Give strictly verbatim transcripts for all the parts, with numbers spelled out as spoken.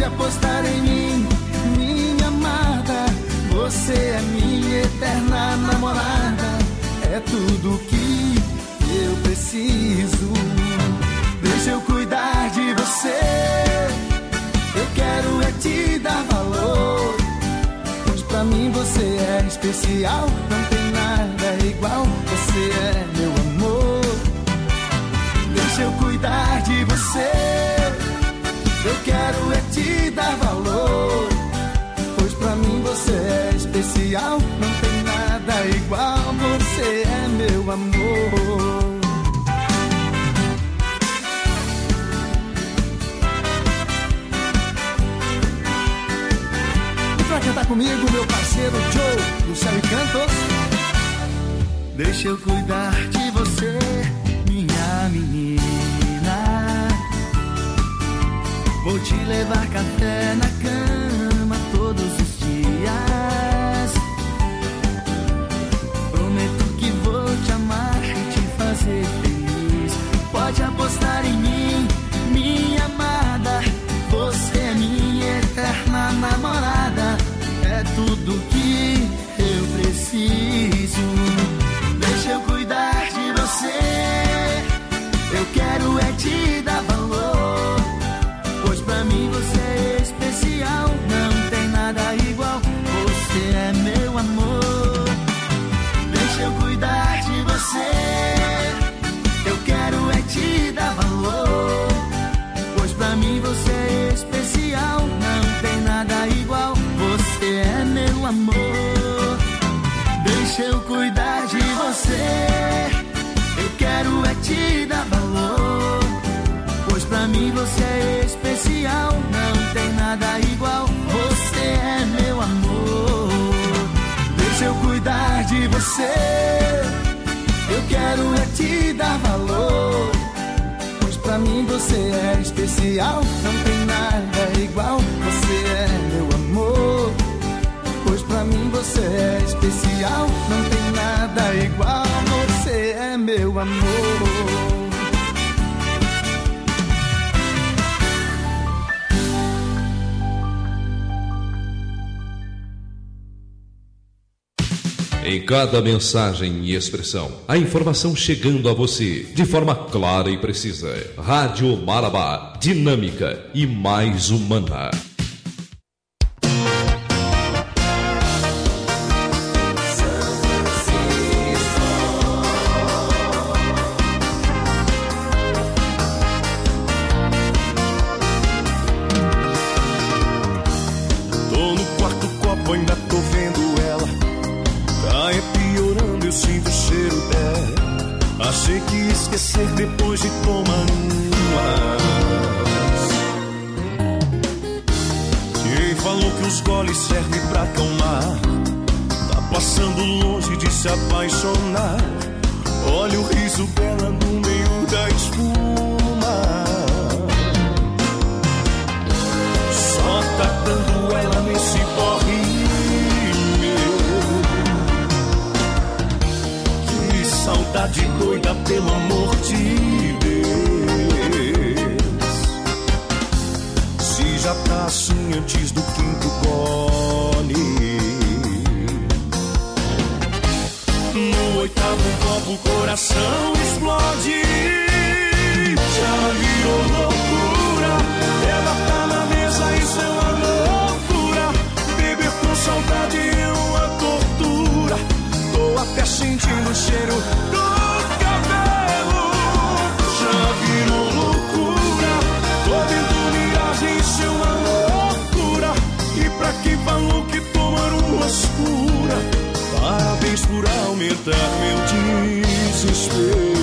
Pode apostar em mim, minha amada. Você é minha eterna namorada. É tudo que eu preciso. Deixa eu cuidar de você. Eu quero é te dar valor, pois pra mim você é especial. Não tem nada igual, você é meu amor. Deixa eu cuidar de você. Eu quero é te dar valor, pois pra mim você é especial. Não tem nada igual, você é meu amor. E pra cantar comigo, meu parceiro Joe, do Céu e Cantos. Deixa eu cuidar de você, minha menina. Vou te levar café na cama todos os dias. Prometo que vou te amar e te fazer feliz. Pode apostar em mim, minha amada. Você é minha eterna namorada. É tudo que eu preciso. Deixa eu cuidar de você. Eu quero é te dar valor, pois pra mim você é especial. Não tem nada igual, você é meu amor. Deixa eu cuidar de você. Eu quero é te dar valor, pois pra mim você é especial. Não tem nada igual, você é meu amor. Deixa eu cuidar de você. Eu quero é te dar valor, pois pra mim você é especial. Não tem nada igual, você é meu amor. Deixa eu cuidar de você. Eu quero é te dar valor, pois pra mim você é especial. Não tem nada igual, você é meu amor. Pois pra mim você é especial. Não tem nada igual, você é meu amor. Em cada mensagem e expressão, a informação chegando a você de forma clara e precisa. Rádio Marabá, dinâmica e mais humana. Esquecer depois de tomar umas. Quem falou que os goles servem pra acalmar? Tá passando longe de se apaixonar. Olha o riso dela no meio da espuma. Só tá dando ela nesse porre meu. Que saudade doida, pelo amor de Deus. Se já tá assim antes do quinto gole, no oitavo copo o coração explode. Já virou loucura. Ela tá na mesa, isso é uma loucura. Beber com saudade é uma tortura. Tô até sentindo o cheiro do cabelo. Já virou loucura. Tô vendo miragem, isso é uma loucura. E pra quem falou que tomar umas cura, parabéns por aumentar meu desespero.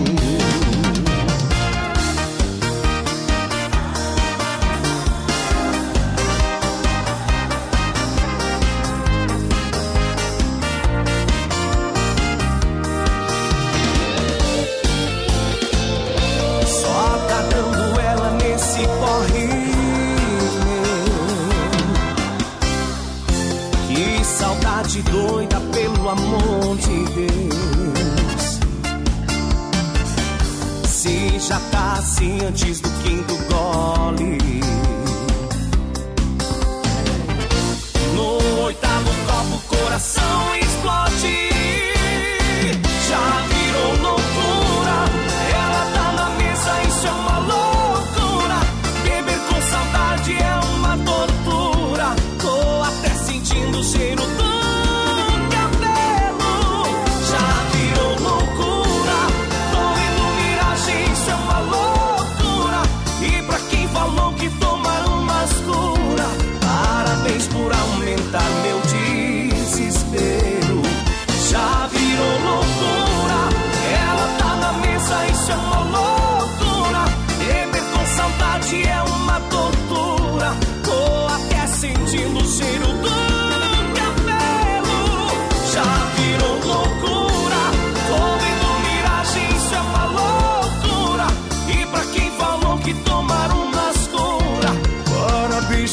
Doida, pelo amor de Deus. Se já tá assim antes do quinto gole,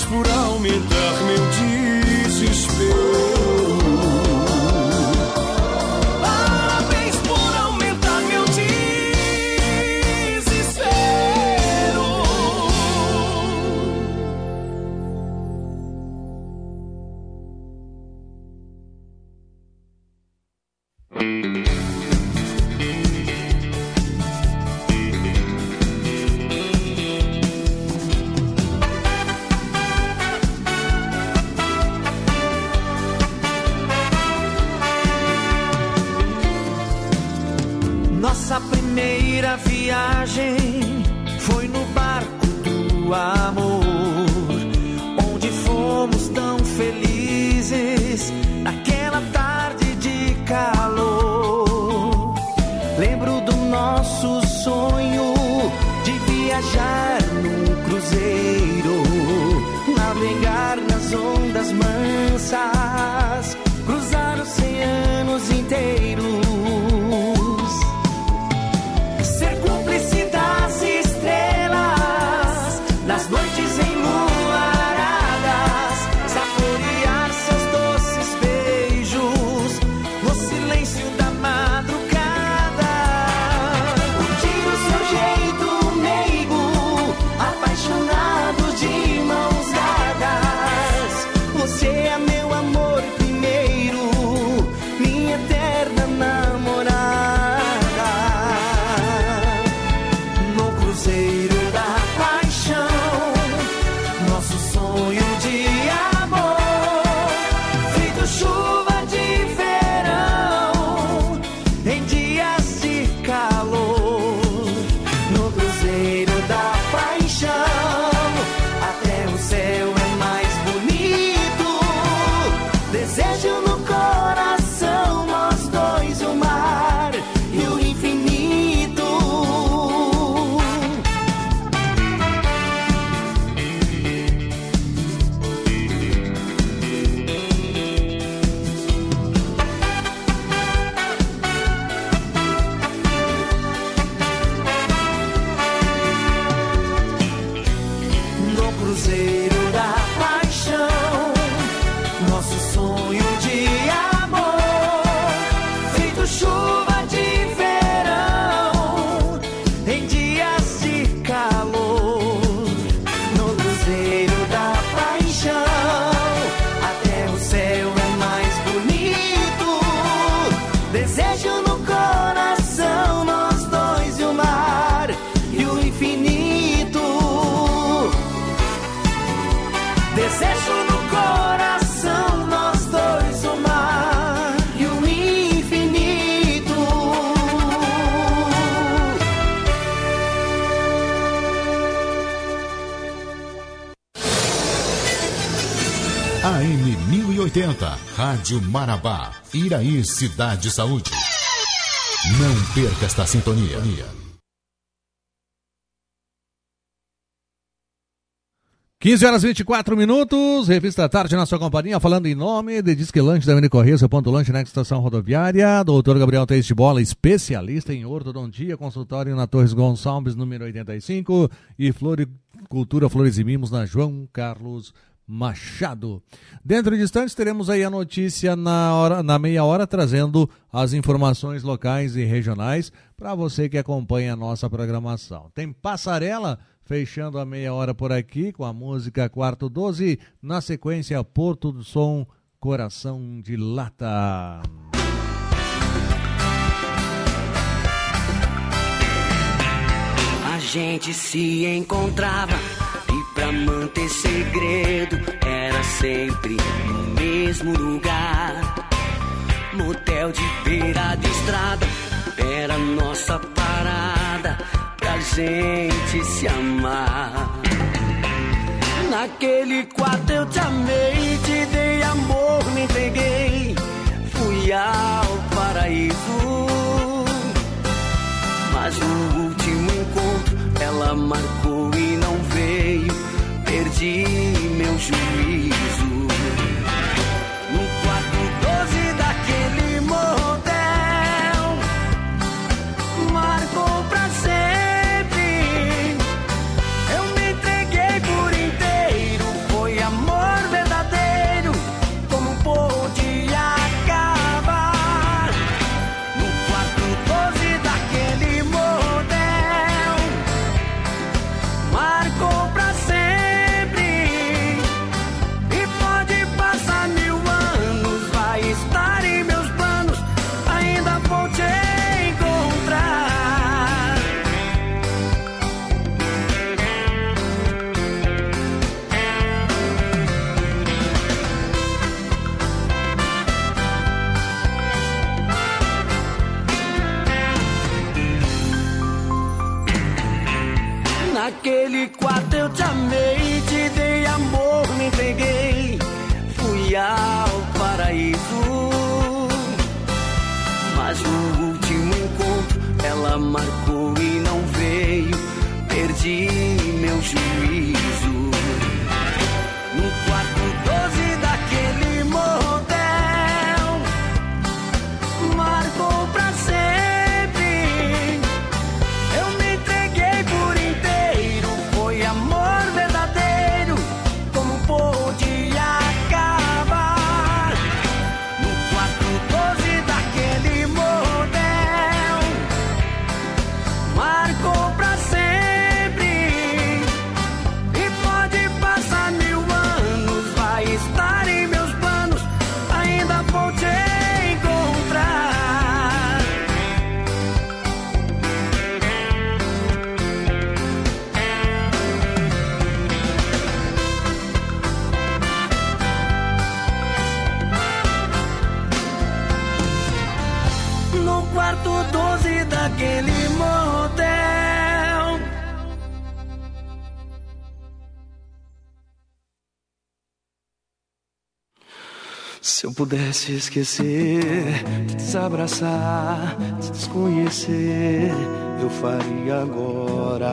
por aumentar meu desespero. Parabéns por aumentar meu desespero. Nossa primeira viagem foi no barco do amor, onde fomos tão felizes naquela tarde de calor. Lembro do nosso sonho de viajar num cruzeiro, navegar nas ondas mansas, cruzar oceanos inteiros. Nas noites enluaradas, saborear seus doces beijos no silêncio da madrugada. Curtir o seu jeito meigo, apaixonado de mãos dadas. Você é meu amor primeiro, minha eterna namorada. No cruzeiro da paixão, nosso sonho de amor, feito chuva de verão, em dias de calor. No cruzeiro da paixão, até o céu é mais bonito. Desejo no coração, nós dois, o mar e o infinito. No cruzeiro da paixão, nosso sonho de amor, feito chuva de verão, em dias de calor. No cruzeiro da paixão, até o céu é mais bonito. Desejo no coração, nós dois, e o mar e o infinito. Desejo no coração, nós dois, o mar e o infinito. A M mil e oitenta, Rádio Marabá, Iraí, Cidade Saúde. Não perca esta sintonia. quinze horas e vinte e quatro minutos, Revista Tarde na sua companhia, falando em nome de Disque Lanche da Avenida Correia, seu ponto lanche na estação rodoviária. doutor Gabriel Teixeira de Bola, especialista em ortodontia, consultório na Torres Gonçalves, número oitenta e cinco, e Floricultura Flores e Mimos na João Carlos Machado. Dentro de instantes teremos aí a notícia na, hora, na meia hora, trazendo as informações locais e regionais para você que acompanha a nossa programação. Tem Passarela fechando a meia hora por aqui com a música Quarto doze, na sequência Porto do Som, Coração de Lata. A gente se encontrava e pra manter segredo era sempre no mesmo lugar. Motel de beira de estrada era nossa parada pra gente se amar. Naquele quarto eu te amei, te dei amor, me entreguei, fui ao paraíso. Mas no último encontro ela marcou e não veio, perdi meu juízo. No quarto doze daquele motel, marcou pra sempre. Eu me entreguei por inteiro, foi marcou e não veio, perdi meu juízo. No quarto doze daquele motel, marcou pra sempre. Eu me entreguei por inteiro, foi amor verdadeiro, como pôde acabar. No quarto doze daquele motel, marcou pra sempre. E pode passar mil anos, vai estar em meus planos, ainda vou te encontrar. No quarto doze daquele motel. Se eu pudesse esquecer, te desabraçar, te desconhecer, eu faria agora,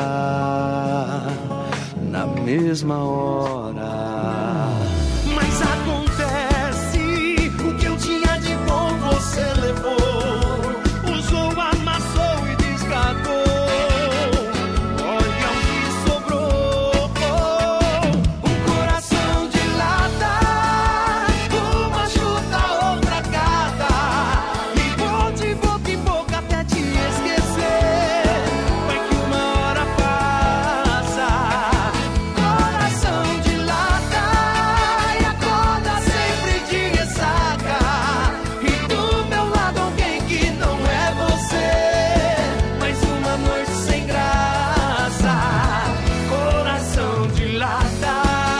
na mesma hora. Mas acontece, o que eu tinha de bom você levou, usou, amassou e descartou. Olha o que sobrou, um coração de lata, uma chuta, outra cata, e vou de boca em boca até te esquecer. Vai que uma hora passa, coração de lata, e acorda sempre de ressaca. E do meu lado alguém que não é você, mais uma noite sem graça. Coração de lata,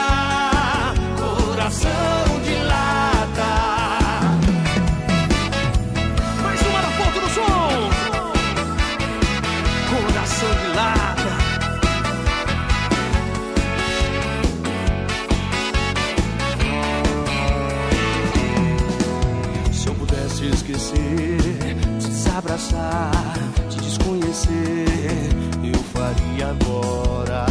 coração de lata. Mais uma na ponta do som. Coração de lata. Se eu pudesse esquecer, te desabraçar, te desconhecer, eu faria agora,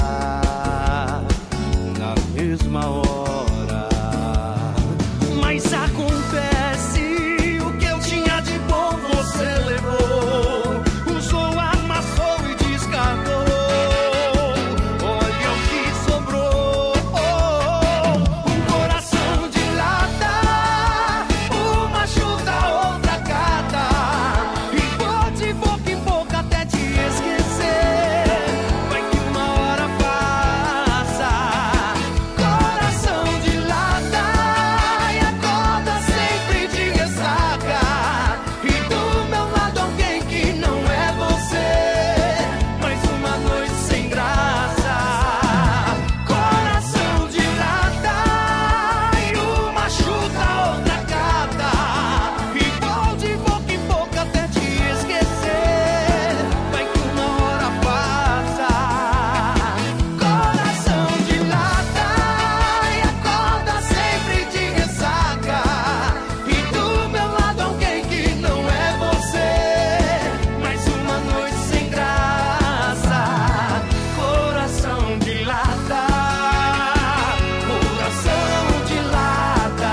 na mesma hora. Mas acontece, o que eu tinha de bom você levou, usou, amassou e descartou. Olha o que sobrou, um coração de lata, uma chuta, outra cata, e vou de boca em boca até te esquecer. Vai que uma hora passa, coração de lata, e acorda sempre de ressaca. E do meu lado alguém que não é você, mais uma noite sem graça. Coração de lata, e uma chuta, outra cata, e vou de boca em boca até te esquecer. Vai que uma hora passa, coração de lata, e acorda sempre de ressaca. E do meu lado alguém que não é você, mais uma noite sem graça. Coração de lata, coração de lata.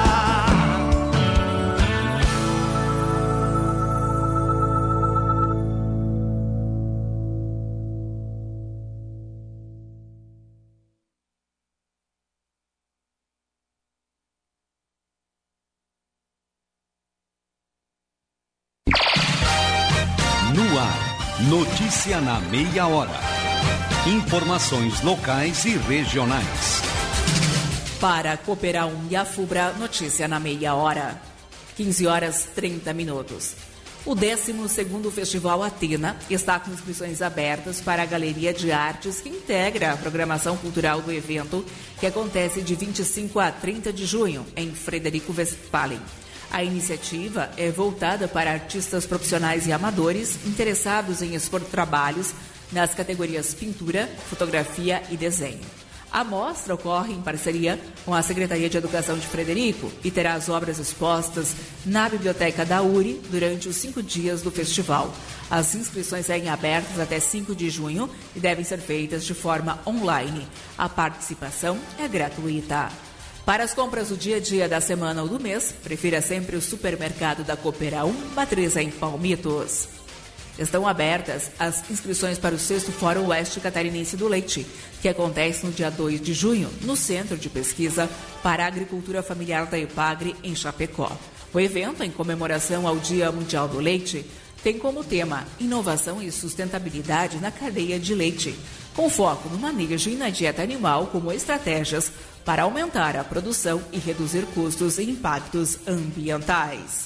No ar, notícia na meia hora. Informações locais e regionais. Para Cooperar um e a Fubra, notícia na meia hora. quinze horas e trinta minutos. O décimo segundo Festival Atena está com inscrições abertas para a Galeria de Artes, que integra a programação cultural do evento, que acontece de vinte e cinco a trinta de junho, em Frederico Westphalen. A iniciativa é voltada para artistas profissionais e amadores interessados em expor trabalhos nas categorias pintura, fotografia e desenho. A mostra ocorre em parceria com a Secretaria de Educação de Frederico e terá as obras expostas na Biblioteca da U R I durante os cinco dias do festival. As inscrições seguem abertas até cinco de junho e devem ser feitas de forma online. A participação é gratuita. Para as compras do dia a dia da semana ou do mês, prefira sempre o supermercado da Coopera um, matriz em Palmitos. Estão abertas as inscrições para o sexto Fórum Oeste Catarinense do Leite, que acontece no dia dois de junho, no Centro de Pesquisa para a Agricultura Familiar da EPAGRE, em Chapecó. O evento, em comemoração ao Dia Mundial do Leite, tem como tema inovação e sustentabilidade na cadeia de leite, com foco no manejo e na dieta animal como estratégias para aumentar a produção e reduzir custos e impactos ambientais.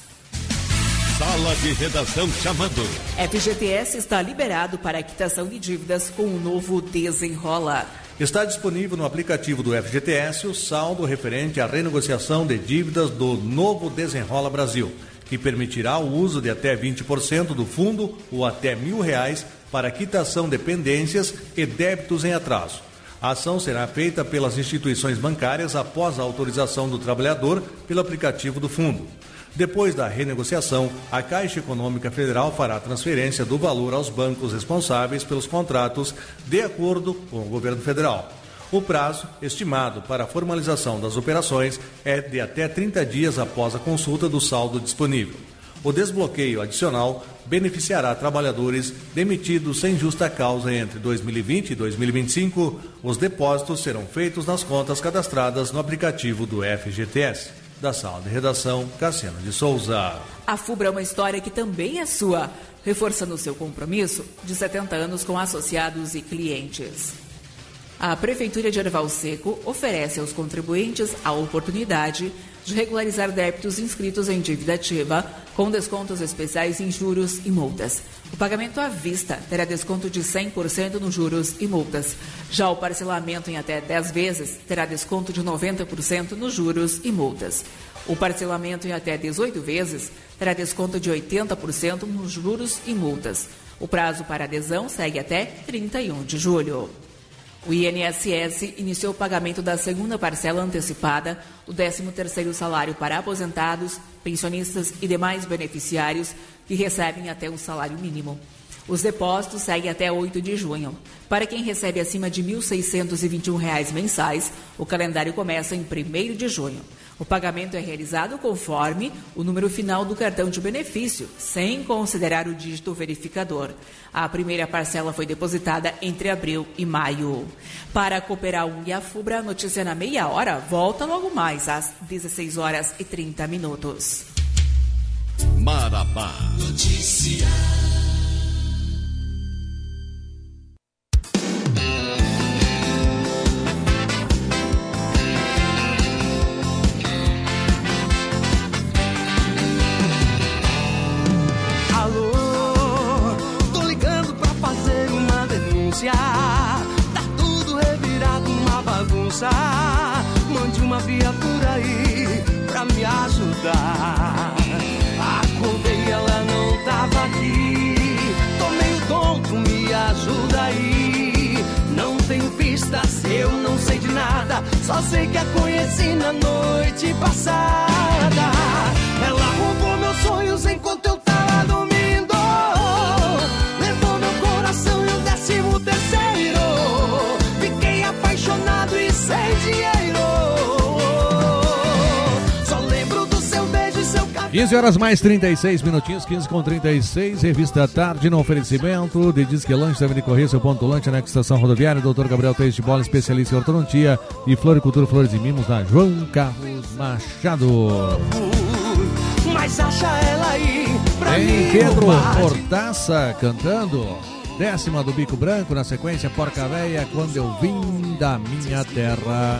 Sala de redação chamando. F G T S está liberado para a quitação de dívidas com o novo Desenrola. Está disponível no aplicativo do F G T S o saldo referente à renegociação de dívidas do novo Desenrola Brasil, que permitirá o uso de até vinte por cento do fundo ou até mil reais para quitação de pendências e débitos em atraso. A ação será feita pelas instituições bancárias após a autorização do trabalhador pelo aplicativo do fundo. Depois da renegociação, a Caixa Econômica Federal fará a transferência do valor aos bancos responsáveis pelos contratos, de acordo com o governo federal. O prazo estimado para a formalização das operações é de até trinta dias após a consulta do saldo disponível. O desbloqueio adicional beneficiará trabalhadores demitidos sem justa causa entre dois mil e vinte e dois mil e vinte e cinco. Os depósitos serão feitos nas contas cadastradas no aplicativo do F G T S. Da sala de redação, Cassiano de Souza. A FUBRA é uma história que também é sua, reforçando seu compromisso de setenta anos com associados e clientes. A Prefeitura de Erval Seco oferece aos contribuintes a oportunidade de regularizar débitos inscritos em dívida ativa, com descontos especiais em juros e multas. O pagamento à vista terá desconto de cem por cento nos juros e multas. Já o parcelamento em até dez vezes terá desconto de noventa por cento nos juros e multas. O parcelamento em até dezoito vezes terá desconto de oitenta por cento nos juros e multas. O prazo para adesão segue até trinta e um de julho. O I N S S iniciou o pagamento da segunda parcela antecipada do décimo terceiro salário para aposentados, pensionistas e demais beneficiários que recebem até um salário mínimo. Os depósitos seguem até oito de junho. Para quem recebe acima de mil seiscentos e vinte e um reais mensais, o calendário começa em primeiro de junho. O pagamento é realizado conforme o número final do cartão de benefício, sem considerar o dígito verificador. A primeira parcela foi depositada entre abril e maio. Para Cooperar um e a FUBRA, notícia na meia hora, volta logo mais às dezesseis horas e trinta minutos. Marabá. Notícia. Tá tudo revirado, uma bagunça. Mande uma viatura aí pra me ajudar. Acordei, ela não tava aqui. Tô meio tonto, me ajuda aí. Não tenho pistas, eu não sei de nada. Só sei que a conheci na noite passada. Ela roubou meus sonhos enquanto eu tava dormindo. Levou meu coração e o décimo terceiro. Fiquei apaixonado e sem dinheiro. Só lembro do seu beijo e seu cabelo. quinze horas mais trinta e seis minutinhos, quinze com trinta e seis, revista Tarde no oferecimento de Disque Lanche, deve correr seu ponto lanche na estação rodoviária, doutor Gabriel Teis de Bola, especialista em ortodontia e floricultura, flores e mimos na João Carlos Machado. Mas acha ela aí pra Tem mim. Pedro Hortaça cantando décima do Bico Branco, na sequência Porca Véia, quando eu vim da minha terra.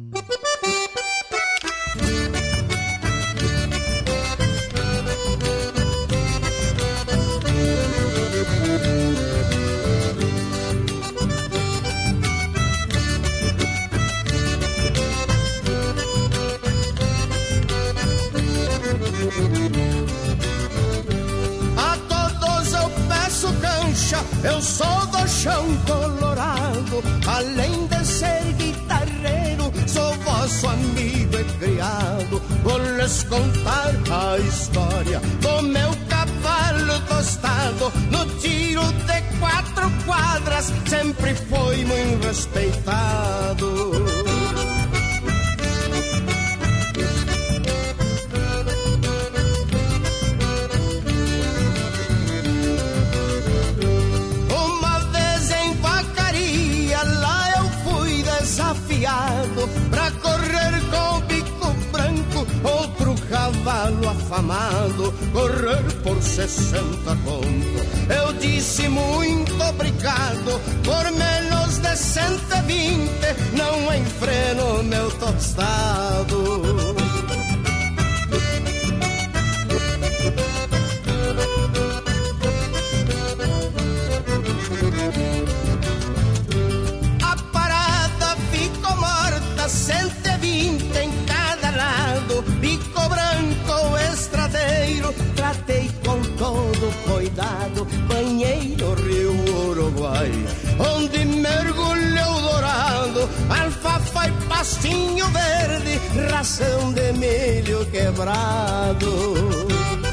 A todos eu peço cancha, eu sou do chão colorado. Além de ser guitarra lhes contar a história do meu cavalo tostado. No tiro de quatro quadras sempre foi muito respeitado. Uma vez em Vacaria, lá eu fui desafiado pra correr com o bico branco, outro cavalo afamado, correr por sessenta conto. Eu disse muito obrigado, por menos de cento e vinte não enfreno meu tostado. A parada ficou morta, cento e vinte em cada lado, bico branco, estradeiro, tratei com todo cuidado, banhei no rio Uruguai, onde mergulhou dourado, alfafa e pastinho verde, ração de milho quebrado.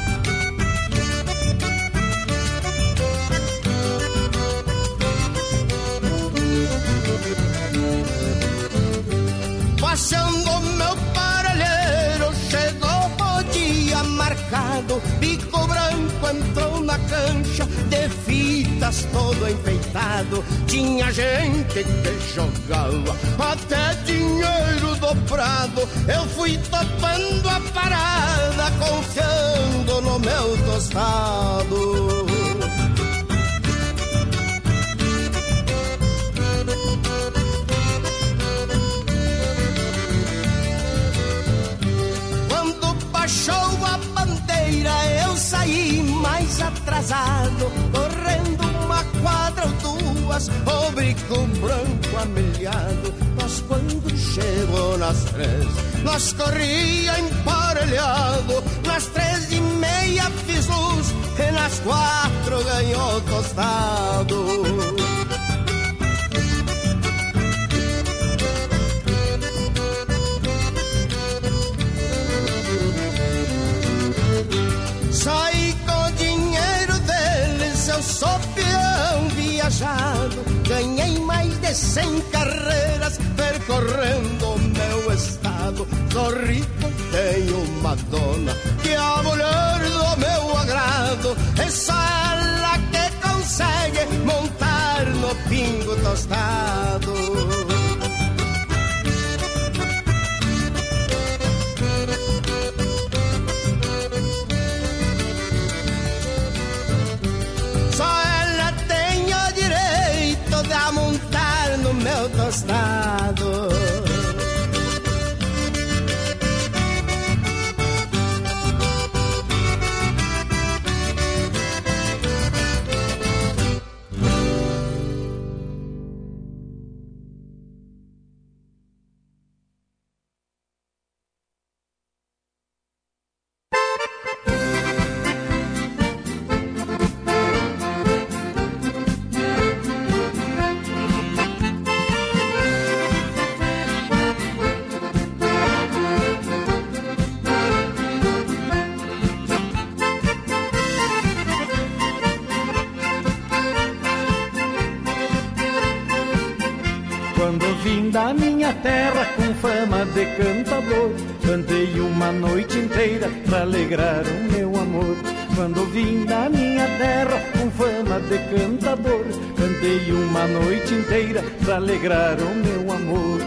Passando meu parelheiro, chegou o dia marcado, bico branco entrou na cancha, de fitas todo enfeitado. Tinha gente que jogava até dinheiro dobrado. Eu fui topando a parada, confiando no meu tostado. Baixou a bandeira, eu saí mais atrasado, correndo uma quadra ou duas, o bico branco amilhado. Mas quando chegou nas três, nós corria emparelhado. Nas três e meia fiz luz, e nas quatro ganhou tostado. Saí com o dinheiro deles, eu sou peão viajado. Ganhei mais de cem carreiras percorrendo o meu estado. Sou rico, tenho uma dona que é a mulher do meu agrado. É só ela que consegue montar no pingo tostado. A montar no meu tostado. Da minha terra com fama de cantador, cantei uma noite inteira pra alegrar o meu amor. Quando vim da minha terra com fama de cantador, cantei uma noite inteira pra alegrar o meu amor.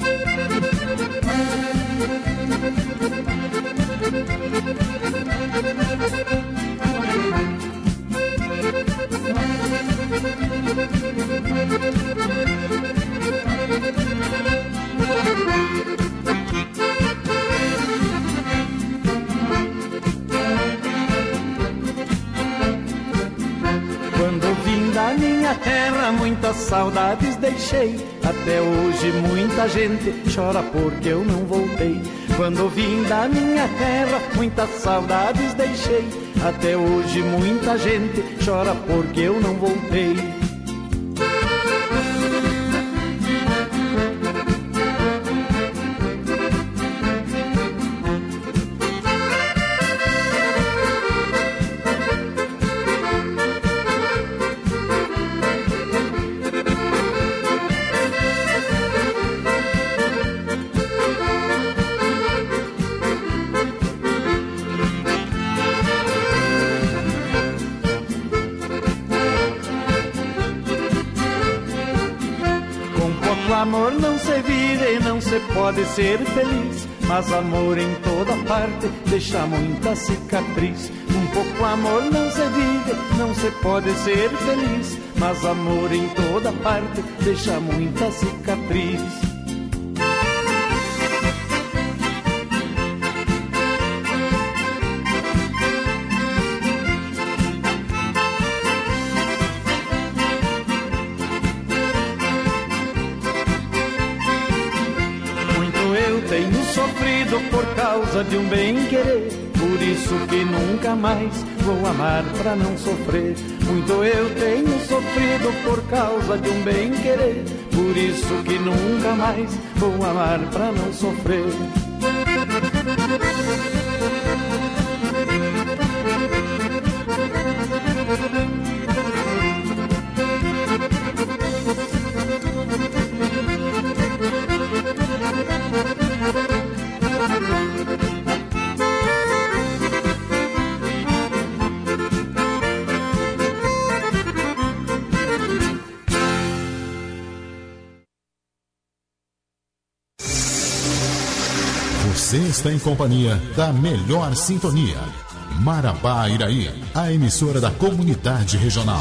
Quando vim da minha terra, muitas saudades deixei. Até hoje muita gente chora porque eu não voltei. Quando vim da minha terra, muitas saudades deixei. Até hoje muita gente chora porque eu não voltei. se pode ser feliz, mas amor em toda parte deixa muita cicatriz. Um pouco amor não se vive, não se pode ser feliz, mas amor em toda parte deixa muita cicatriz. Por causa de um bem-querer, por isso que nunca mais vou amar pra não sofrer. Muito eu tenho sofrido por causa de um bem-querer, por isso que nunca mais vou amar pra não sofrer. Você está em companhia da melhor sintonia. Marabá Iraí, a emissora da comunidade regional.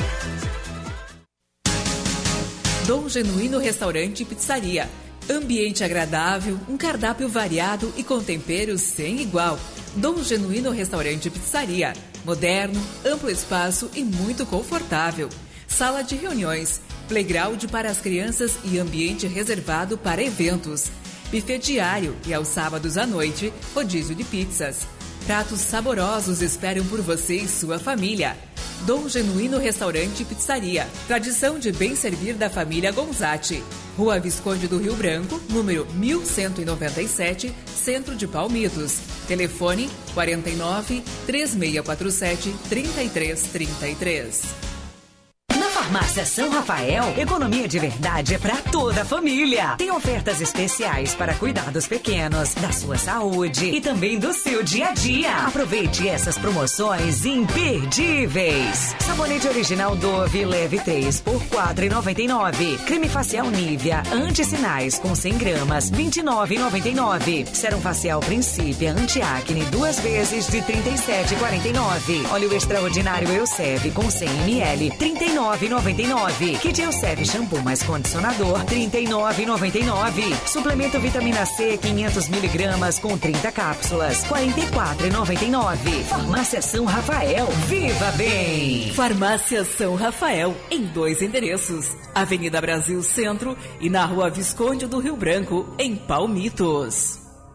Dom Genuíno Restaurante e Pizzaria. Ambiente agradável, um cardápio variado e com temperos sem igual. Dom Genuíno Restaurante e Pizzaria. Moderno, amplo espaço e muito confortável. Sala de reuniões, playground para as crianças e ambiente reservado para eventos. Buffet diário e aos sábados à noite, rodízio de pizzas. Pratos saborosos esperam por você e sua família. Dom Genuíno Restaurante e Pizzaria. Tradição de bem servir da família Gonzatti. Rua Visconde do Rio Branco, número mil cento e noventa e sete, Centro de Palmitos. Telefone quarenta e nove, três seis quatro sete, três três três três. Farmácia São Rafael, economia de verdade é para toda a família. Tem ofertas especiais para cuidar dos pequenos, da sua saúde e também do seu dia a dia. Aproveite essas promoções imperdíveis. Sabonete original Dove, leve três por quatro reais e noventa e nove centavos. Creme facial Nivea, anti-sinais com cem gramas, vinte e nove reais e noventa e nove centavos. Sérum facial Princípia, anti-acne, duas vezes de trinta e sete reais e quarenta e nove centavos. Óleo extraordinário Elseve com cem mililitros, trinta e nove reais e noventa e nove centavos. Kit Elseve shampoo mais condicionador, trinta e nove reais e noventa e nove centavos. Suplemento vitamina C, quinhentos miligramas com trinta cápsulas, quarenta e quatro reais e noventa e nove centavos. Farmácia São Rafael, viva bem! Farmácia São Rafael, em dois endereços. Avenida Brasil Centro e na Rua Visconde do Rio Branco, em Palmitos.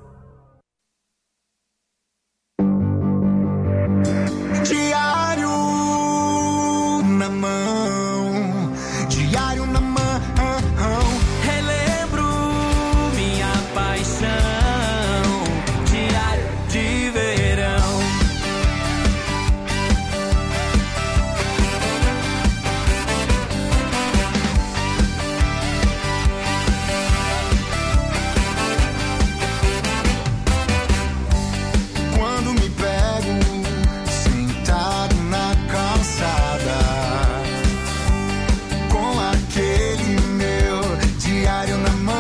Diário na mão, diário na mão, relembro minha paixão, diário de verão. Quando me pego sentado na calçada, com aquele meu diário na mão,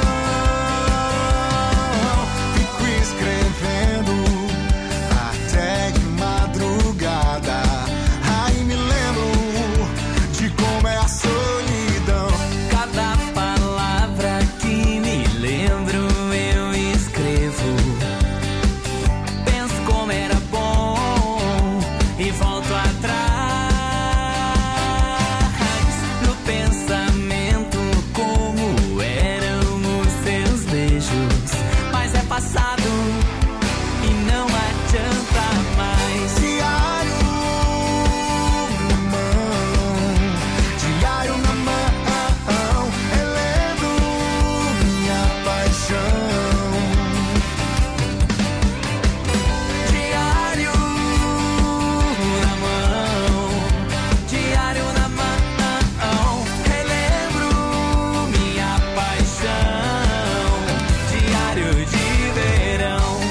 fico escrevendo até de madrugada. Aí me lembro de como é a solidão. Cada palavra que me lembro eu escrevo. Penso como era bom e volto atrás no pensamento como eram os seus beijos. Mas é passado e não adianta mais. Diário na mão, diário na mão, relendo minha paixão. Diário na mão, diário na mão, relembro minha paixão, diário de verão.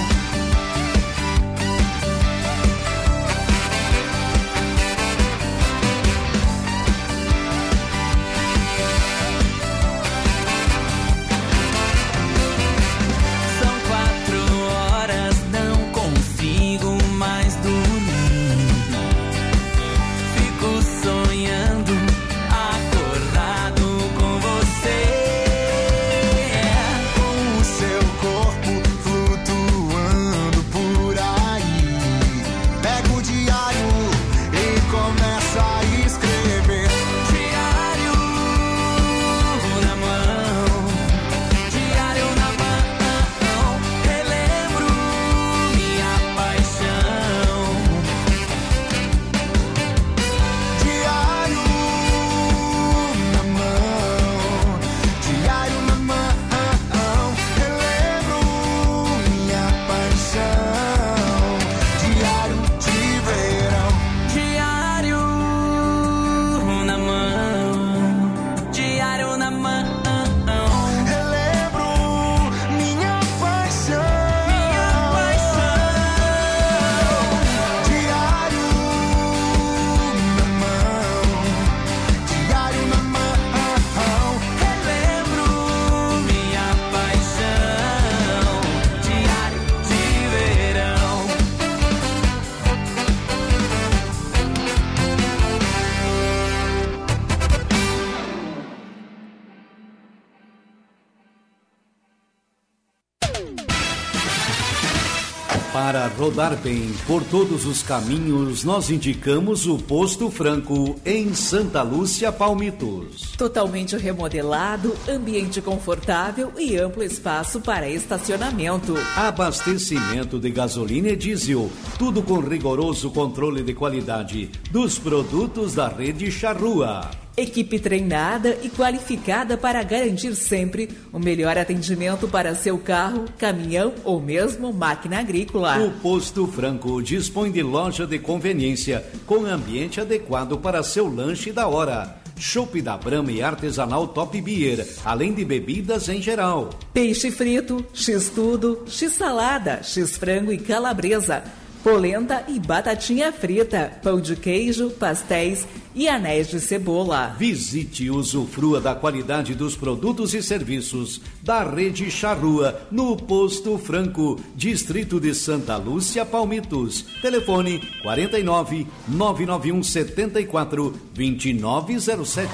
Para rodar bem por todos os caminhos, nós indicamos o Posto Franco em Santa Lúcia, Palmitos. Totalmente remodelado, ambiente confortável e amplo espaço para estacionamento. Abastecimento de gasolina e diesel, tudo com rigoroso controle de qualidade dos produtos da rede Charrua. Equipe treinada e qualificada para garantir sempre o melhor atendimento para seu carro, caminhão ou mesmo máquina agrícola. O Posto Franco dispõe de loja de conveniência com ambiente adequado para seu lanche da hora. Chopp da Brahma e artesanal Top Beer, além de bebidas em geral. Peixe frito, x-tudo, x-salada, x-frango e calabresa, polenta e batatinha frita, pão de queijo, pastéis e anéis de cebola. Visite e usufrua da qualidade dos produtos e serviços da Rede Charrua no Posto Franco, Distrito de Santa Lúcia, Palmitos. Telefone quarenta e nove, nove nove um sete quatro, dois nove zero sete.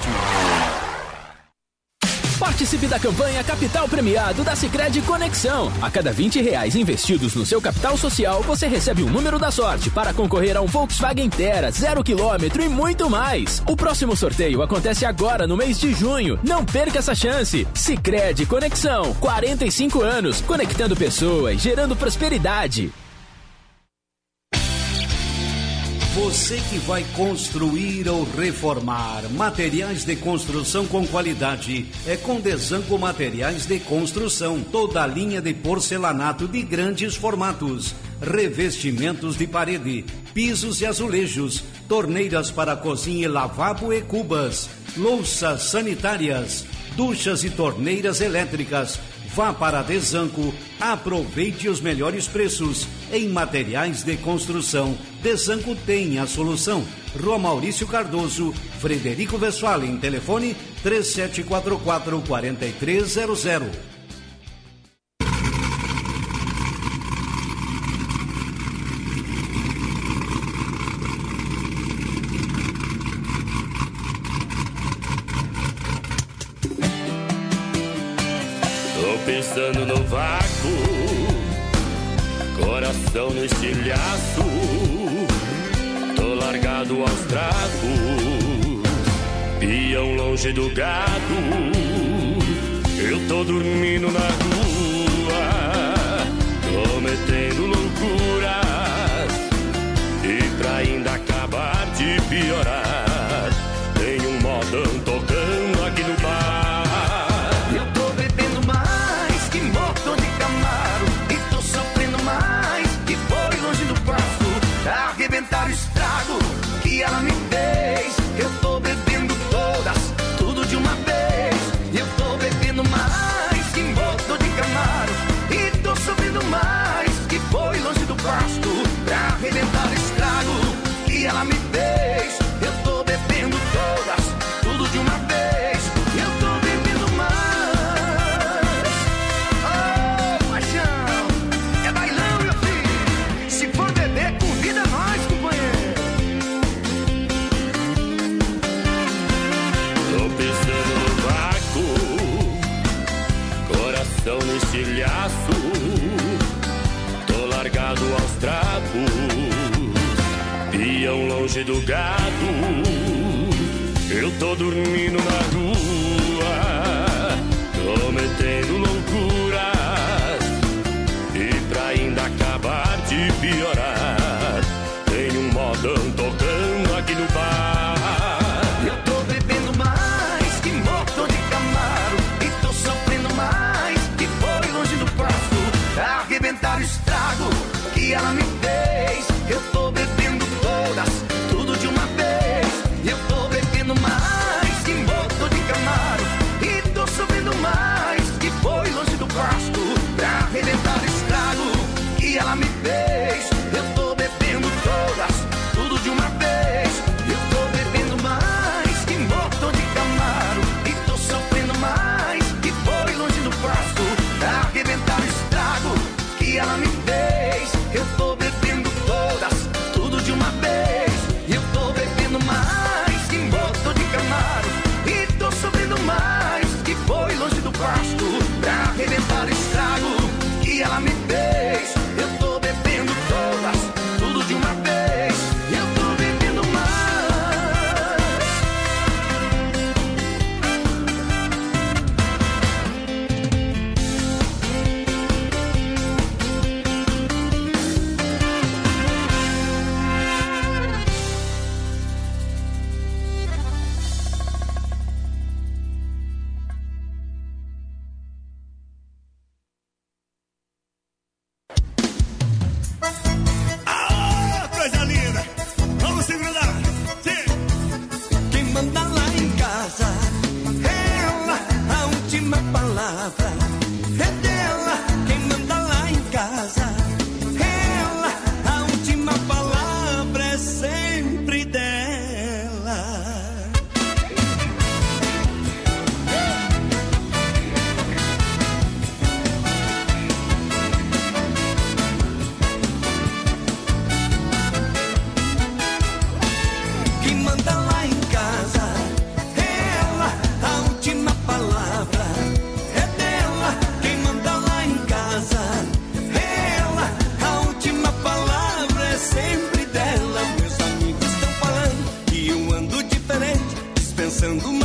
Participe da campanha Capital Premiado da Sicredi Conexão. A cada vinte reais investidos no seu capital social, você recebe um número da sorte para concorrer a um Volkswagen Tera, zero quilômetro e muito mais. O próximo sorteio acontece agora no mês de junho. Não perca essa chance. Sicredi Conexão, quarenta e cinco anos, conectando pessoas, gerando prosperidade. Você que vai construir ou reformar, materiais de construção com qualidade, é com Desanco Materiais de Construção. Toda a linha de porcelanato de grandes formatos, revestimentos de parede, pisos e azulejos, torneiras para cozinha e lavabo e cubas, louças sanitárias, duchas e torneiras elétricas. Vá para Desanco, aproveite os melhores preços em materiais de construção. Desanco tem a solução. Rua Maurício Cardoso, Frederico Westphalen, telefone três sete quatro quatro, quatro três zero zero. Pensando no vácuo, coração no estilhaço, tô largado aos tragos, peão longe do gado, eu tô dormindo na rua, cometendo loucuras, e pra ainda acabar de piorar, tem um modão tocando aqui no bar. Arrebentar o estrago que ela me fez. Eu tô bebendo todas, tudo de uma vez. Eu tô bebendo mais que motor de Camaro, e tô sofrendo mais que foi longe do pasto. Pra arrebentar o estrago que ela me fez. Eu tô bebendo todas, tudo de uma vez. Eu tô bebendo mais. Oh, paixão, é bailão, meu filho. Se for beber, convida nós, companheiro. Tô pensando no vácuo, coração no estilhaço, tô largado aos trapos, peão longe do gado, eu tô dormindo na rua, cometendo loucuras, e pra ainda acabar de piorar, tem um modão tocando aqui no bar. Eu tô bebendo mais que motor de Camaro, e tô sofrendo mais que foi longe do pasto. Arrebentar o estrago que ela me fez. Eu tô bebendo todas, tudo de uma vez. Eu tô bebendo mais que motor de Camaro, e tô sofrendo mais que foi longe do pasto. Pra arrebentar o estrago que ela me fez. Eu tô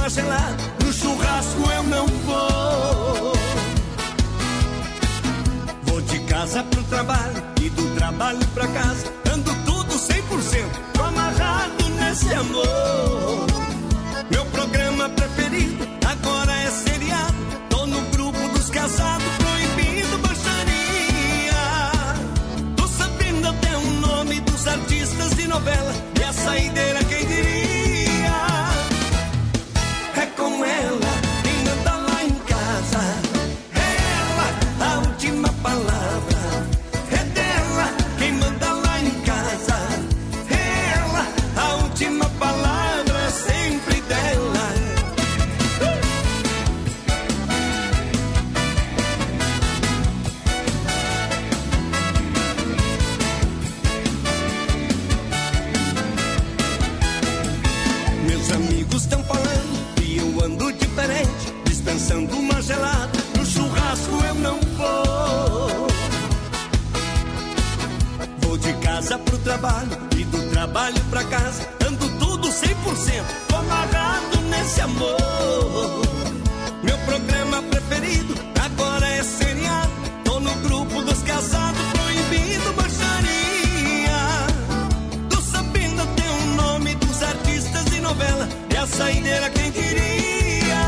uma gelada, no churrasco eu não vou. Vou de casa pro trabalho e do trabalho pra casa, ando tudo cem por cento, tô amarrado nesse amor. Meu programa preferido agora é seriado, tô no grupo dos casados, proibindo baixaria. Tô sabendo até o nome dos artistas de novela, e a saideira quem diria. É com ela, quem manda lá em casa, é ela, a última palavra. É dela, quem manda lá em casa, é ela, a última palavra é sempre dela. Meus amigos estão falando que eu ando diferente, dispensando uma gelada, no churrasco eu não vou. Vou de casa pro trabalho e do trabalho pra casa, ando tudo cem por cento, tô amarrado nesse amor. Meu programa preferido agora é seriado, tô no grupo dos casados, proibindo baixaria. Tô sabendo até o nome dos artistas de novela, e a saideira quem queria.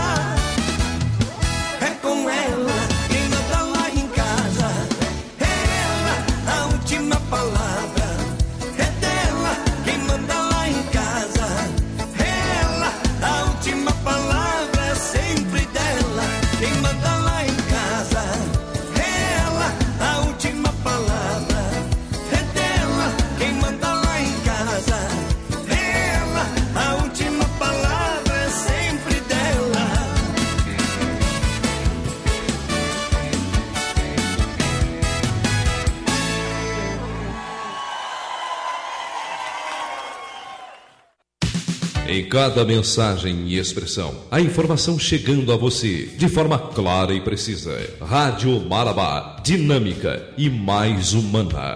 É com ela, quem manda lá em casa, é ela, a última palavra. É dela, quem manda lá em casa, é ela, a última palavra é sempre dela. Quem manda lá em casa, é ela, a última palavra. É dela, quem manda lá em casa, é ela, a última palavra é sempre dela. Em cada mensagem e expressão, a informação chegando a você de forma clara e precisa. Rádio Marabá, dinâmica e mais humana.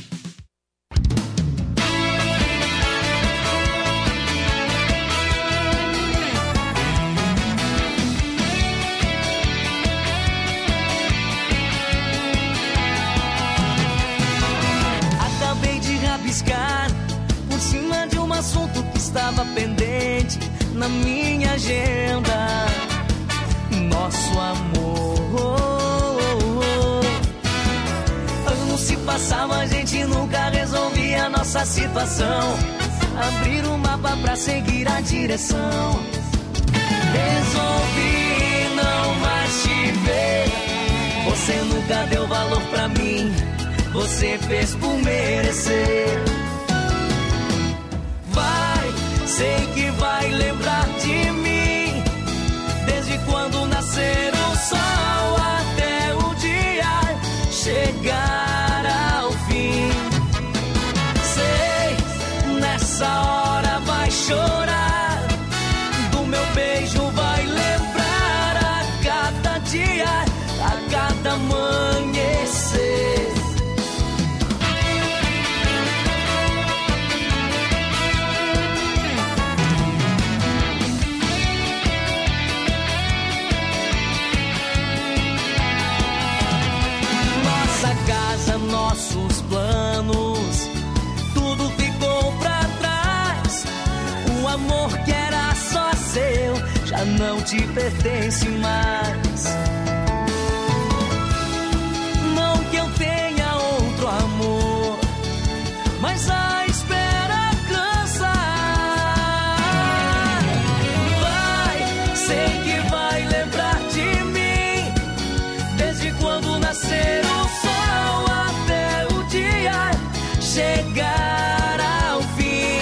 Acabei de rabiscar por cima de um assunto que estava pendente na minha agenda. Nosso amor. Anos se passavam, a gente nunca resolvia a nossa situação. Abrir o mapa pra seguir a direção. Resolvi não mais te ver. Você nunca deu valor pra mim, você fez por merecer. Vai, sei que vai lembrar de mim, desde quando nascer o sol até o dia chegar ao fim. Sei, nessa hora vai chorar, do meu beijo vai lembrar a cada dia, a cada amanhecer. Nossos planos, tudo ficou pra trás. O amor que era só seu já não te pertence mais. Não que eu tenha outro amor, mas a espera cansa. Vai, sei que vai lembrar de mim, desde quando nascer o sol chegar ao fim.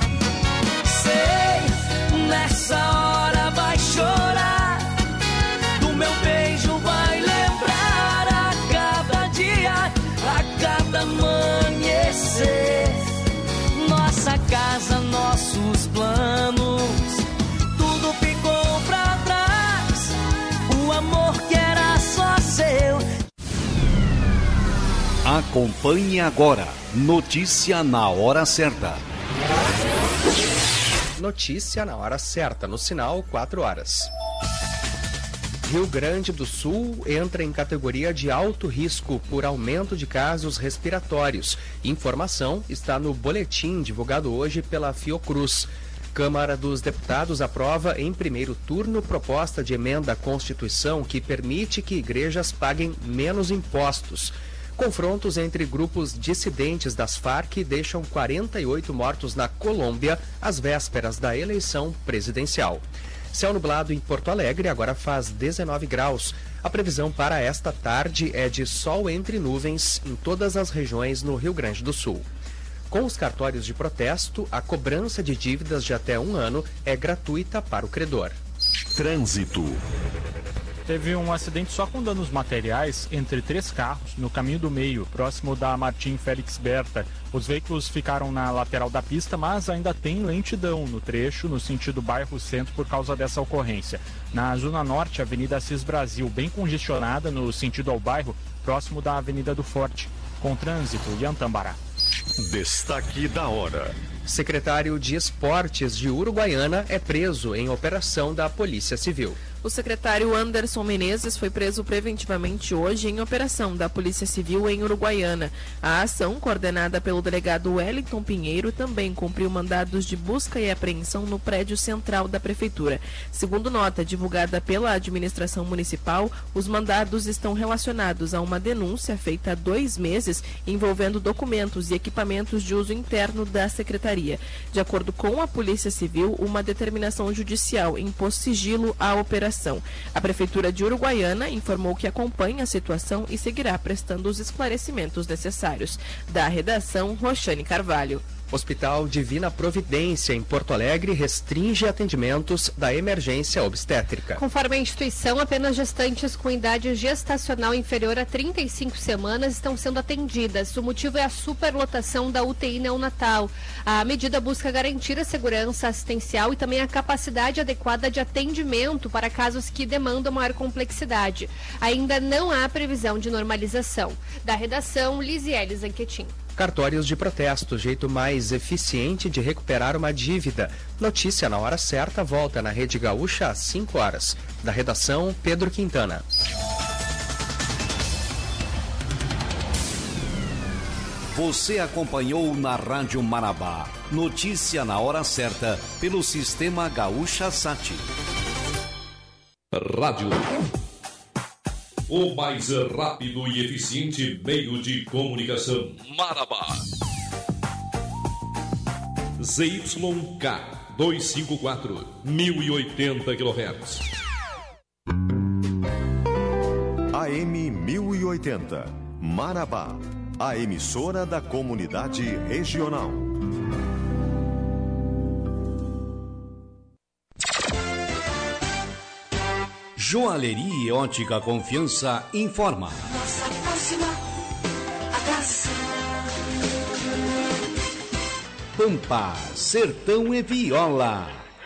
Sei, nessa hora vai chorar, do meu beijo vai lembrar a cada dia, a cada amanhecer. Nossa casa, nossos planos, tudo ficou pra trás. O amor que era só seu. Acompanhe agora Notícia na hora certa. Notícia na hora certa, no sinal quatro horas. Rio Grande do Sul entra em categoria de alto risco por aumento de casos respiratórios. Informação está no boletim divulgado hoje pela Fiocruz. Câmara dos Deputados aprova em primeiro turno proposta de emenda à Constituição que permite que igrejas paguem menos impostos. Confrontos entre grupos dissidentes das Farc deixam quarenta e oito mortos na Colômbia às vésperas da eleição presidencial. Céu nublado em Porto Alegre, agora faz dezenove graus. A previsão para esta tarde é de sol entre nuvens em todas as regiões no Rio Grande do Sul. Com os cartórios de protesto, a cobrança de dívidas de até um ano é gratuita para o credor. Trânsito. Teve um acidente só com danos materiais entre três carros no caminho do meio, próximo da Martim Félix Berta. Os veículos ficaram na lateral da pista, mas ainda tem lentidão no trecho, no sentido bairro-centro, por causa dessa ocorrência. Na Zona Norte, a Avenida Assis Brasil, bem congestionada no sentido ao bairro, próximo da Avenida do Forte, com trânsito e Antambará. Destaque da hora. Secretário de Esportes de Uruguaiana é preso em operação da Polícia Civil. O secretário Anderson Menezes foi preso preventivamente hoje em operação da Polícia Civil em Uruguaiana. A ação, coordenada pelo delegado Wellington Pinheiro, também cumpriu mandados de busca e apreensão no prédio central da Prefeitura. Segundo nota divulgada pela administração municipal, os mandados estão relacionados a uma denúncia feita há dois meses envolvendo documentos e equipamentos de uso interno da Secretaria. De acordo com a Polícia Civil, uma determinação judicial impôs sigilo à operação. A Prefeitura de Uruguaiana informou que acompanha a situação e seguirá prestando os esclarecimentos necessários. Da redação, Roxane Carvalho. Hospital Divina Providência, em Porto Alegre, restringe atendimentos da emergência obstétrica. Conforme a instituição, apenas gestantes com idade gestacional inferior a trinta e cinco semanas estão sendo atendidas. O motivo é a superlotação da U T I neonatal. A medida busca garantir a segurança assistencial e também a capacidade adequada de atendimento para casos que demandam maior complexidade. Ainda não há previsão de normalização. Da redação, Lisiele Zanquetin. Cartórios de protesto, jeito mais eficiente de recuperar uma dívida. Notícia na hora certa, volta na Rede Gaúcha às cinco horas. Da redação, Pedro Quintana. Você acompanhou na Rádio Marabá. Notícia na hora certa, pelo Sistema Gaúcha Sat. Rádio. O mais rápido e eficiente meio de comunicação. Marabá. Z Y K duzentos e cinquenta e quatro, mil e oitenta quilohertz. A M mil e oitenta, Marabá, a emissora da comunidade regional. Joalheria e Ótica Confiança informa. Nossa próxima atração. Pampa, Sertão e Viola.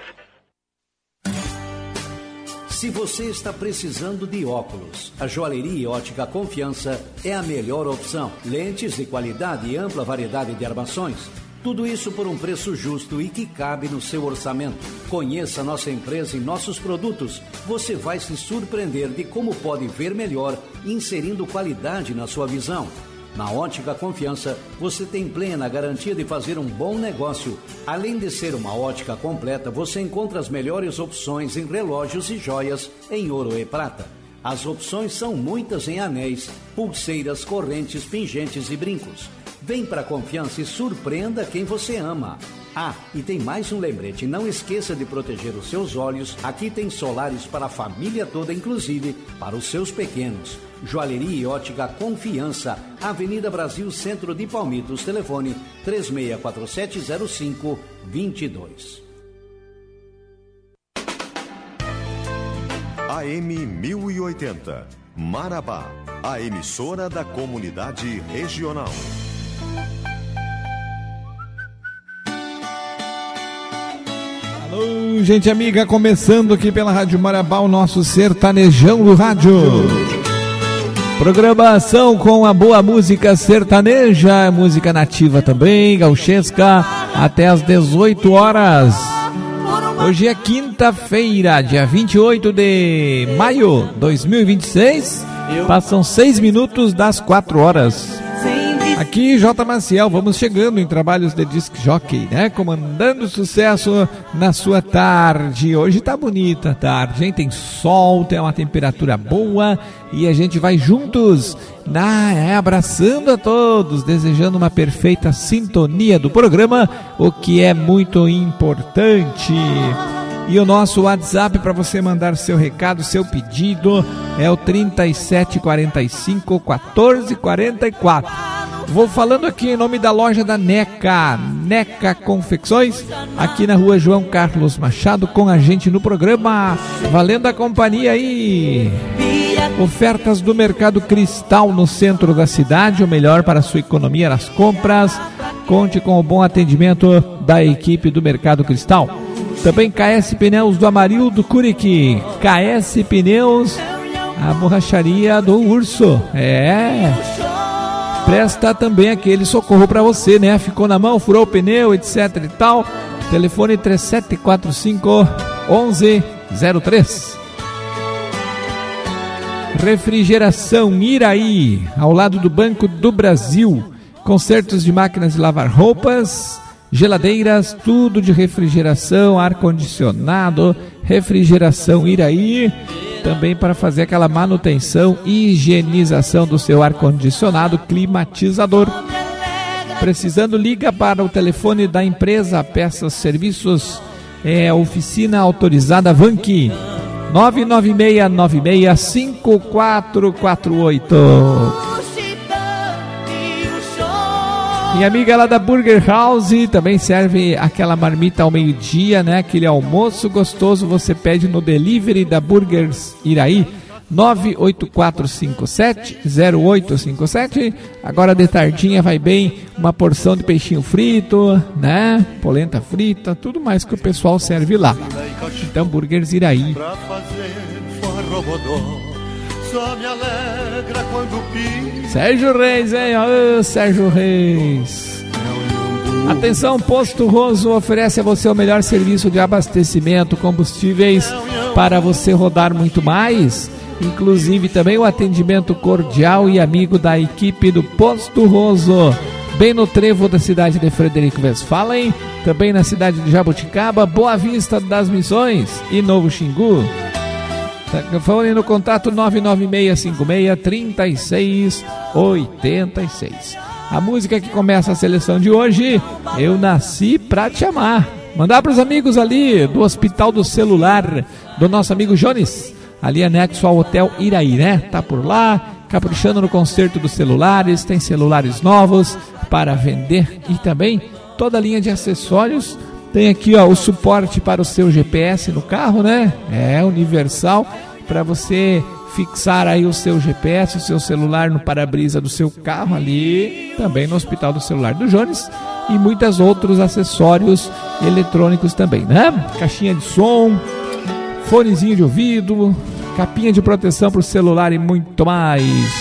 Se você está precisando de óculos, a Joalheria e Ótica Confiança é a melhor opção. Lentes de qualidade e ampla variedade de armações. Tudo isso por um preço justo e que cabe no seu orçamento. Conheça nossa empresa e nossos produtos. Você vai se surpreender de como pode ver melhor, inserindo qualidade na sua visão. Na Ótica Confiança, você tem plena garantia de fazer um bom negócio. Além de ser uma ótica completa, você encontra as melhores opções em relógios e joias em ouro e prata. As opções são muitas em anéis, pulseiras, correntes, pingentes e brincos. Vem para a Confiança e surpreenda quem você ama. Ah, e tem mais um lembrete. Não esqueça de proteger os seus olhos. Aqui tem solares para a família toda, inclusive para os seus pequenos. Joalheria e Ótica Confiança. Avenida Brasil, Centro de Palmitos. Telefone três seis quatro sete zero cinco dois dois. A M mil e oitenta, Marabá, a emissora da comunidade regional. Alô, gente amiga, começando aqui pela Rádio Marabá, o nosso sertanejão do rádio. Programação com a boa música sertaneja, música nativa também, gauchesca, até às dezoito horas. Hoje é quinta-feira, dia vinte e oito de maio de dois mil e vinte e seis. Passam seis minutos das quatro horas. Aqui, J. Maciel, vamos chegando em trabalhos de disc jockey, né? Comandando sucesso na sua tarde. Hoje tá bonita a tarde, hein? Tem sol, tem uma temperatura boa e a gente vai juntos, na, é, abraçando a todos, desejando uma perfeita sintonia do programa, o que é muito importante. E o nosso WhatsApp para você mandar seu recado, seu pedido, é o trinta e sete quarenta e cinco, quatorze quarenta e quatro. Vou falando aqui em nome da loja da NECA, NECA Confecções, aqui na rua João Carlos Machado, com a gente no programa, valendo a companhia aí. Ofertas do Mercado Cristal no centro da cidade, o melhor para a sua economia nas compras. Conte com o bom atendimento da equipe do Mercado Cristal. Também K S Pneus do Amarildo Curiqui, K S Pneus, a borracharia do Urso, é... Presta também aquele socorro para você, né? Ficou na mão, furou o pneu, etc e tal. Telefone três sete quatro cinco, um um zero três. Refrigeração Iraí, ao lado do Banco do Brasil. Consertos de máquinas de lavar roupas, geladeiras, tudo de refrigeração, ar-condicionado, refrigeração Iraí. Também para fazer aquela manutenção e higienização do seu ar-condicionado climatizador. Precisando, liga para o telefone da empresa Peças Serviços, é a oficina autorizada Vanqui, nove nove seis nove seis cinco quatro quatro oito. Minha amiga lá da Burger House também serve aquela marmita ao meio-dia, né? Aquele almoço gostoso, você pede no delivery da Burgers Iraí, nove oito quatro cinco sete zero oito cinco sete. Agora de tardinha vai bem uma porção de peixinho frito, né? Polenta frita, tudo mais que o pessoal serve lá. Então, Burgers Iraí. Só me alegra quando piso. Sérgio Reis, hein? Ô, Sérgio Reis. Atenção, Posto Roso oferece a você o melhor serviço de abastecimento, combustíveis para você rodar muito mais. Inclusive também o atendimento cordial e amigo da equipe do Posto Roso, bem no trevo da cidade de Frederico Westphalen, também na cidade de Jabuticaba, Boa Vista das Missões e Novo Xingu. Fone no contato nove nove seis cinco seis, três seis oito seis. A música que começa a seleção de hoje, Eu Nasci Pra Te Amar. Mandar para os amigos ali do Hospital do Celular, do nosso amigo Jones, ali anexo ao Hotel Iraí, né? Tá por lá, caprichando no conserto dos celulares, tem celulares novos para vender e também toda a linha de acessórios. Tem aqui, ó, o suporte para o seu G P S no carro, né? É universal para você fixar aí o seu G P S, o seu celular no para-brisa do seu carro ali, também no Hospital do Celular do Jones, e muitos outros acessórios eletrônicos também, né? Caixinha de som, fonezinho de ouvido, capinha de proteção para o celular e muito mais.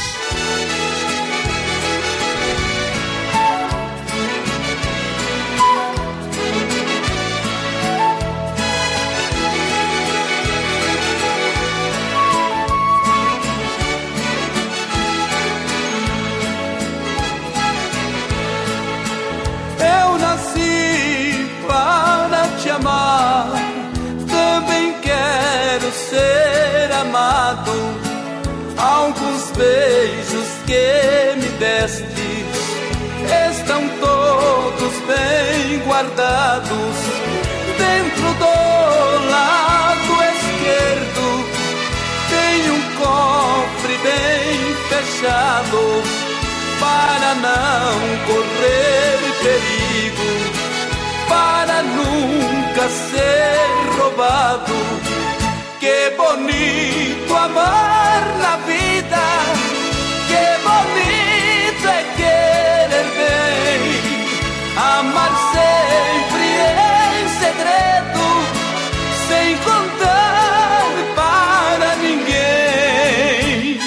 Alguns beijos que me destes estão todos bem guardados dentro do lado esquerdo. Tem um cofre bem fechado para não correr perigo, para nunca ser roubado. Que bonito amar na vida, que bonito é querer bem, amar sempre em segredo, sem contar para ninguém.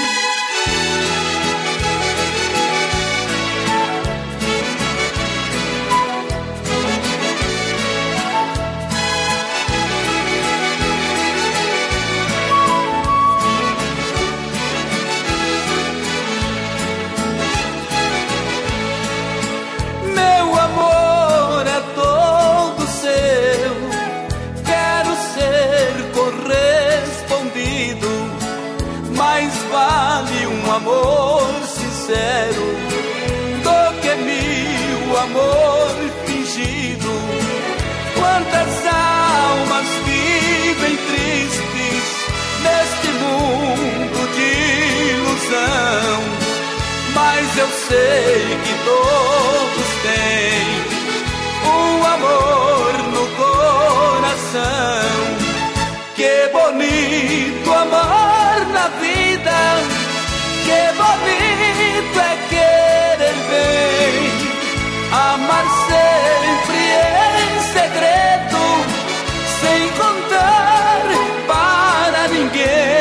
amor sincero do que mil amor fingido. Quantas almas vivem tristes neste mundo de ilusão, mas eu sei que todos têm um amor no coração. Que bonito amor na vida, que bonito é querer bem, amar sempre em segredo, sem contar para ninguém.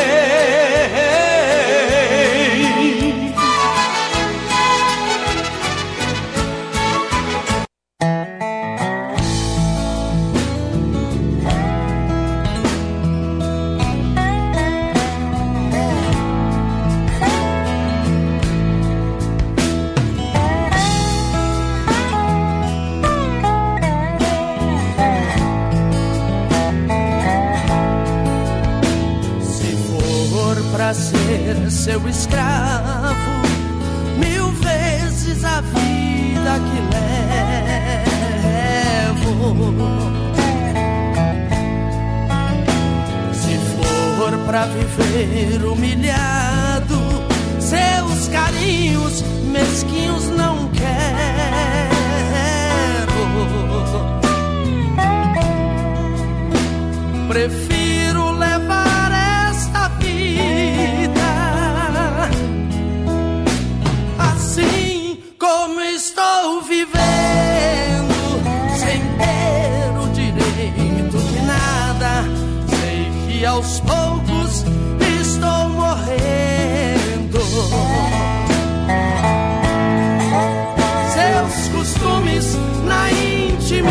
Pra ser seu escravo, mil vezes a vida que levo. Se for pra viver humilhado, seus carinhos mesquinhos não quero. Prefiro levar assim como estou vivendo, sem ter o direito de nada. Sei que aos poucos estou morrendo. Seus costumes na intimidade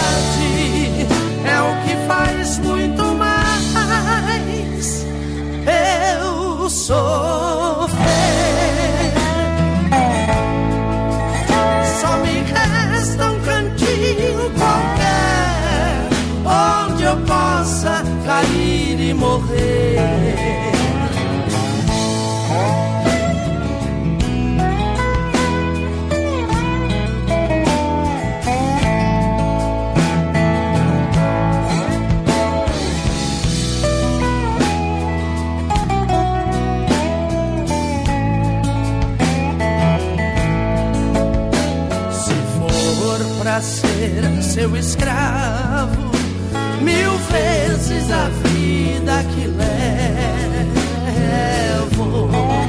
é o que faz muito mais eu sofrer. Só me resta um cantinho qualquer onde eu possa cair e morrer. Pra ser seu escravo, mil vezes a vida que levo.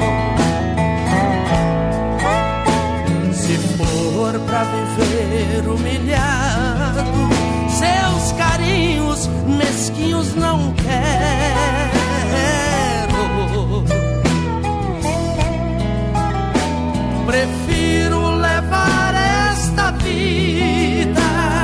Se for pra viver humilhado, seus carinhos mesquinhos não quero. Prefiro levar esta vida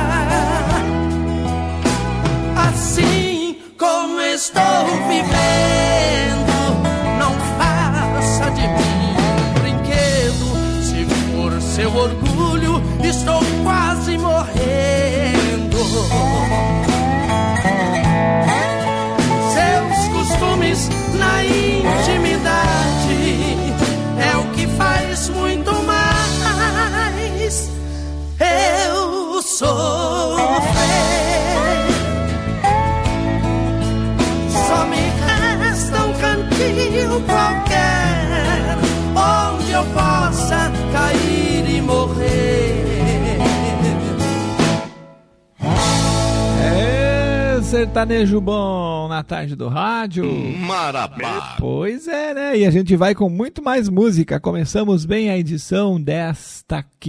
assim como estou vivendo. Não faça de mim um brinquedo. Se for seu orgulho, estou quase morrendo. Seus costumes na intimidade é o que faz muito mais eu sofrer. Só me resta um cantinho qualquer onde eu possa cair e morrer. É sertanejo bom na tarde do rádio. Marabá. Pois é, né? E a gente vai com muito mais música. Começamos bem a edição desta